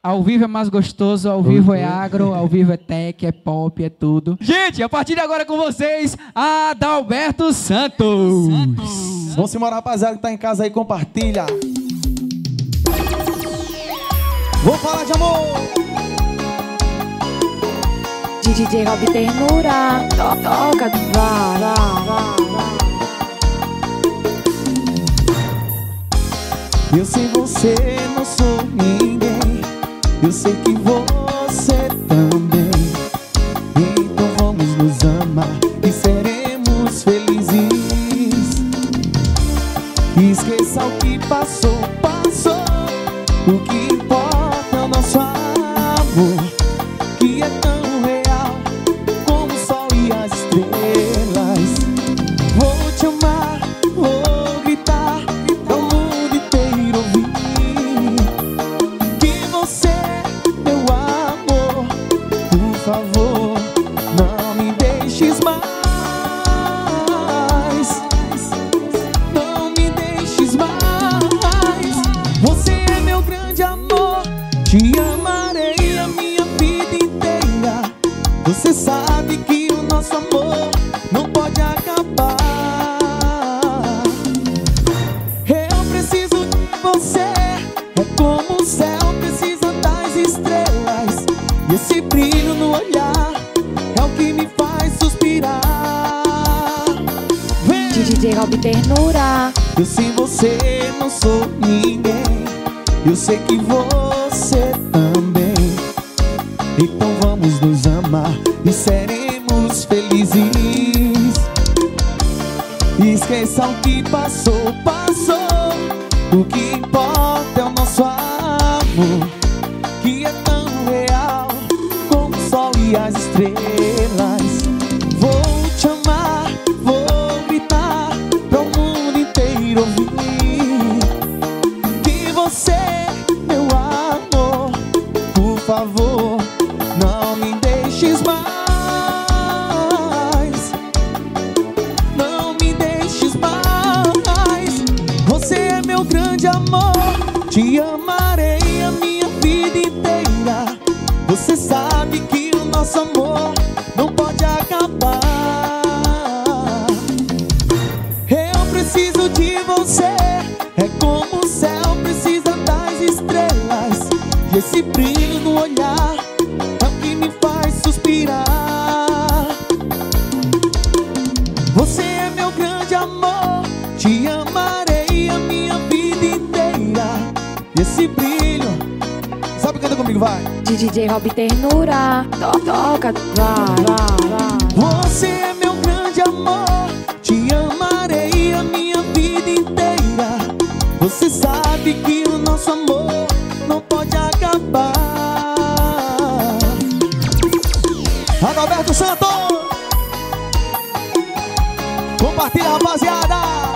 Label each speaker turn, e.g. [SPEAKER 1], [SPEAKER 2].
[SPEAKER 1] Ao vivo é mais gostoso, ao vivo é agro, ao vivo é tech, é pop, é tudo. Gente, a partir de agora com vocês, Adalberto Santos.
[SPEAKER 2] Vamos embora, rapaziada que tá em casa aí, compartilha. Vou falar de amor.
[SPEAKER 3] DJ Rob Ternura, toca, vá.
[SPEAKER 2] Eu sem você não sou ninguém. Eu sei que você também. Então vamos nos amar e seremos felizes. Esqueça o que passou. O que importa é o nosso amor, que é tão real como o sol e as estrelas. Vou te amar, vou gritar para o mundo inteiro ouvir que você, meu amor, por favor, não me deixes mais. Não me deixes mais. Você é meu grande amor, te amarei a minha vida inteira. Você sabe que o nosso amor não pode acabar. Eu preciso de você, é como o céu precisa das estrelas. E esse brilho no olhar é o que me faz suspirar. Vem.
[SPEAKER 3] DJ Rob Ternura.
[SPEAKER 2] Eu sem você não sou ninguém. Eu sei que você também. Então vamos nos amar e seremos felizes. Esqueça o que passou. O que importa é o nosso amor, que é tão real como o sol e as estrelas. Vou te amar, vou gritar para o mundo inteiro ouvir que você, meu amor, por favor, não me deixes mais. Não me deixes mais. Você é meu grande amor, te amarei a minha vida inteira. Você sabe que o nosso amor não pode acabar. Eu preciso de você, é como o céu precisa das estrelas. E esse brilho no olhar é o que me faz suspirar. Você é meu grande amor, te amarei a minha vida inteira. E esse brilho, sabe, canta comigo, vai.
[SPEAKER 3] DJ Rob Ternura, toca, vá.
[SPEAKER 2] Você é meu grande amor, te amarei a minha vida inteira. Você sabe que o nosso amor não pode acabar. Adalberto Santos, compartilha, rapaziada.